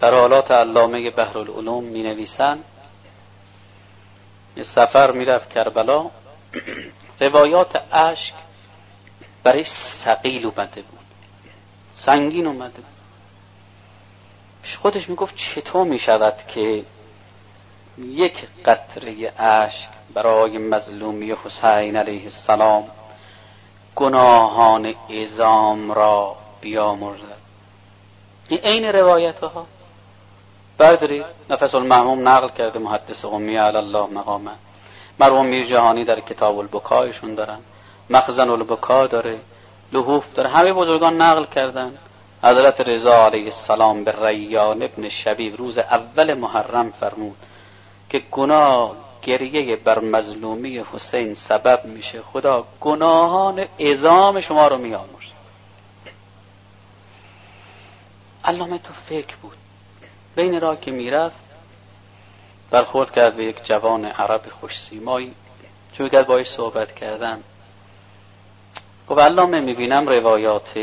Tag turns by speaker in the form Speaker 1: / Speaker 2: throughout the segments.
Speaker 1: در حالات علامه بحرالعلوم می نویسند یه سفر می رفت کربلا، روایات اشک برای ثقیل اومده بود، سنگین اومده بود. خودش می گفت چطور می شود که یک قطره اشک برای مظلومی حسین علیه السلام گناهان عظام را بیامرزد. این عین روایت ها. بدری نفس المحموم نقل کرده محدث قمی علی الله مقامه، مرحوم میر جهانی در کتاب البکایشون دارن، مخزن البکا داره، لحوف داره، همه بزرگان نقل کردن. حضرت رضا علیه السلام به ریان ابن شبیب روز اول محرم فرمود که گناه گریه بر مظلومی حسین سبب میشه خدا گناهان عظام شما رو میامرزه. علامه تو فکر بود، بین راه که میرفت برخورد کرد به یک جوان عرب خوش سیمایی، شروع کرد باهاش صحبت کردن. گفت علامه میبینم روایات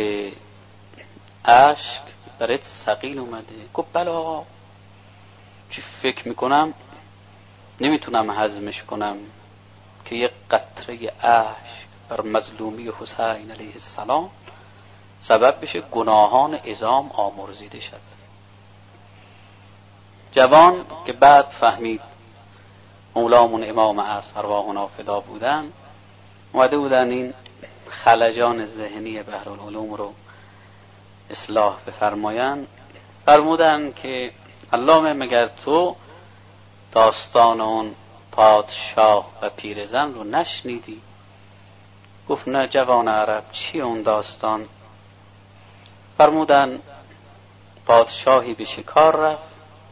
Speaker 1: اشک برات ثقیل اومده. گفت بله آقا، چی فکر میکنم نمیتونم هضمش کنم که یک قطره اشک بر مظلومی حسین علیه السلام سبب بشه گناهان عظام آمرزیده شد. جوان که بعد فهمید مولامون امام عصر ارواحنا فدا بودن، اومده بودن این خلجان ذهنی بحرالعلوم رو اصلاح بفرمایند، فرمودن که علامه مگر تو داستان اون پادشاه و پیرزن رو نشنیدی؟ گفت نه جوان عرب، چی اون داستان؟ فرمودن پادشاهی به شکار رفت،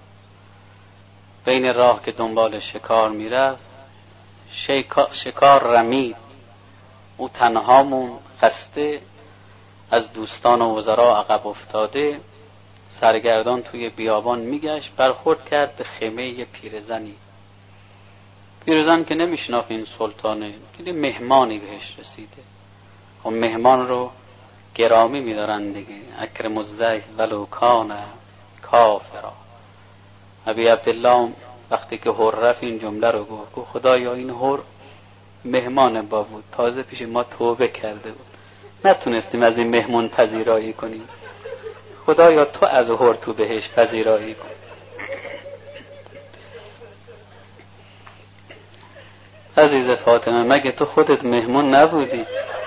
Speaker 1: بین راه که دنبال شکار میرفت شکار رمید، او تنها مون، خسته، از دوستان و وزرا عقب افتاده، سرگردان توی بیابان میگشت، برخورد کرد به خیمه یه پیرزنی. پیرزن که نمیشناخت این سلطانه، که مهمانی بهش رسیده. و مهمان رو گرامی میدارن دیگه، اکرم الضیف ولو کان کافرا. ابی عبدالله وقتی که حر رفت این جمله رو گفت خدایا این حر مهمان با بود، تازه پیش ما توبه کرده بود، نتونستیم از این مهمون پذیرایی کنیم، خدایا تو از حر تو بهش پذیرایی کن. عزیز فاطمه مگه تو خودت مهمون نبودی؟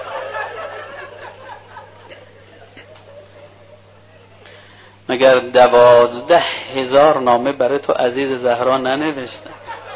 Speaker 1: مگر 12,000 نامه برای تو عزیز زهرا ننوشتن؟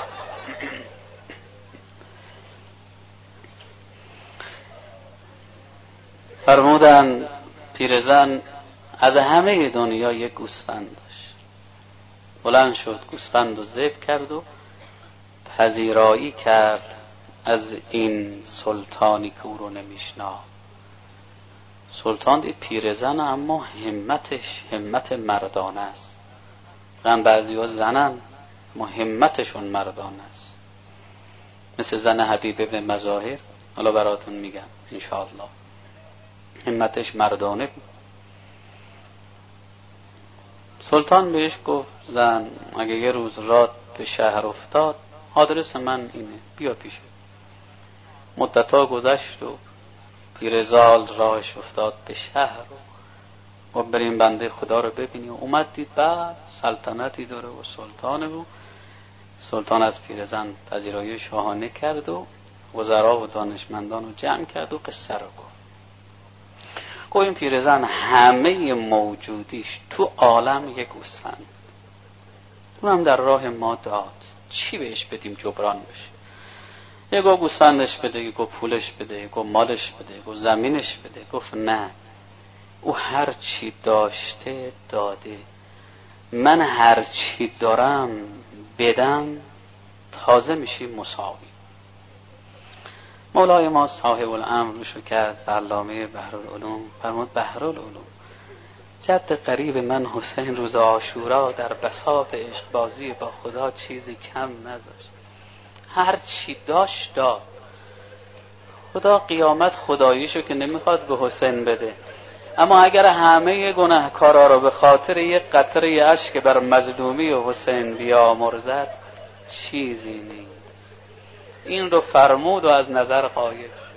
Speaker 1: فرمودن پیرزن از همه دنیا یک گوسفند داشت، بلند شد گوسفند رو ذبح کرد و پذیرایی کرد از این سلطانی که او رو نمیشناخت. سلطان دید پیرزن اما همتش همت مردانه است. بعضی ها زنن اما همتشون مردانه است، مثل زن حبیب ابن مظاهر، حالا براتون میگم انشاءالله. همتش مردانه بود. سلطان بهش گفت زن اگه یه روز رات به شهر افتاد آدرس من اینه، بیا پیشه. مدتها گذشت و پیرزال راهش افتاد به شهر و بریم بنده خدا رو ببینی. اومد دید بعد سلطنتی داره و سلطانه بود. سلطان از پیرزن پذیرایی شاهانه کرد و وزرا و دانشمندان رو جمع کرد و قصه رو گفت. این پیرزن همه موجودیش تو عالم یک گوسفند، اونم در راه ما داد، چی بهش بدیم جبران بشه؟ یکو گوسفندش بده، یکو پولش بده، یکو مالش بده، یکو زمینش بده. گفت نه، او هر چی داشته داده، من هر چی دارم بدم تازه میشی مساوی. مولای ما صاحب الامر روشو کرد به علامه بحرالعلوم، فرمود بحرالعلوم جد قریب من حسین روز عاشورا در بساط عشق بازی با خدا چیزی کم نذاشت، هر چی داشت داد. خدا قیامت خداییشو که نمیخواد به حسین بده، اما اگر همه گناهکارا رو به خاطر یک قطره اشک بر مظلومی و حسین بیامرزد چیزی نیست. این رو فرمود و از نظر غایب.